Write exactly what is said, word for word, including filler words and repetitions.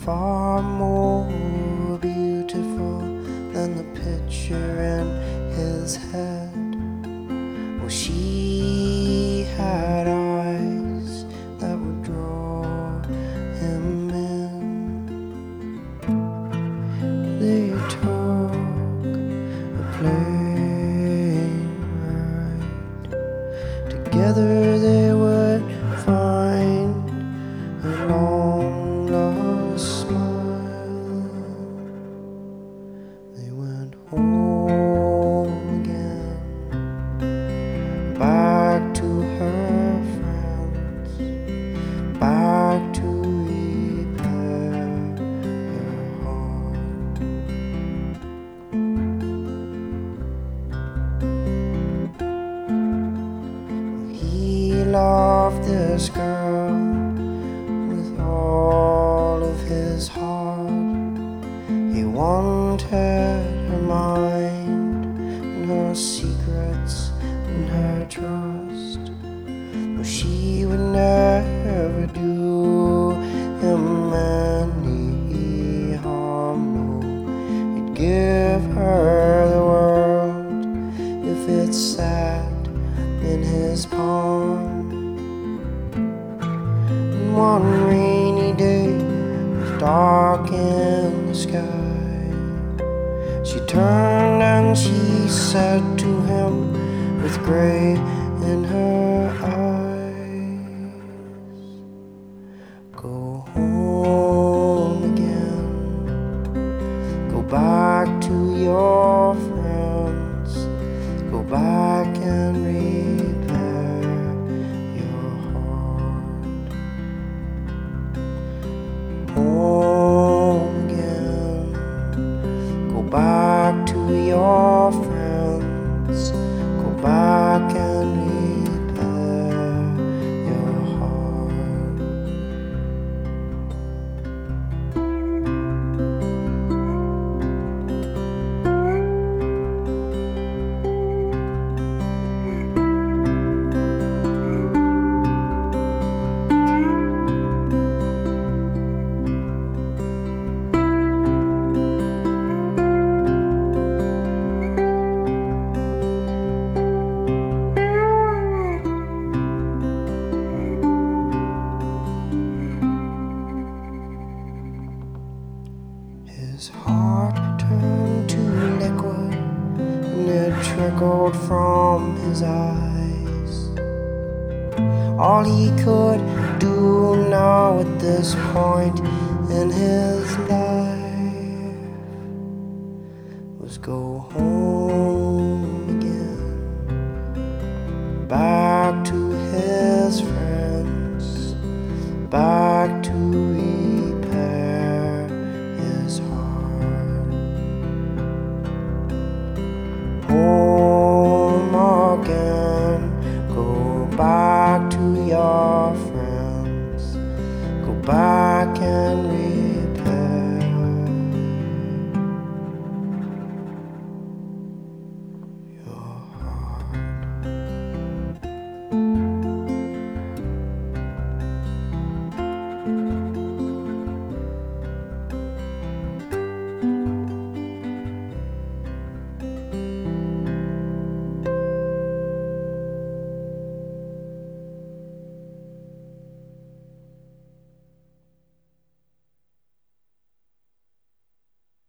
far more beautiful than the picture in his head. Well, she had eyes that would draw him in. They talk of playing right. Together they would find a long lost smile. They went home again, back to her friends, back to repair her heart. He loved this girl with all of his heart. He wanted her mind and her secrets and her trust, but she would never do him any harm. No, he'd give her the world if it sat in his palm. And one rainy day, dark in the sky, she turned and she said to him with gray in her eyes, go home again, go back to your friends, go back and repair your heart. Home again, go back to your friends, go back and repair your heart. His heart turned to liquid and it trickled from his eyes. All he could do now at this point in his life was go home again, back to his friends, back to repair his heart. Home again, go back to your friends, go back and repair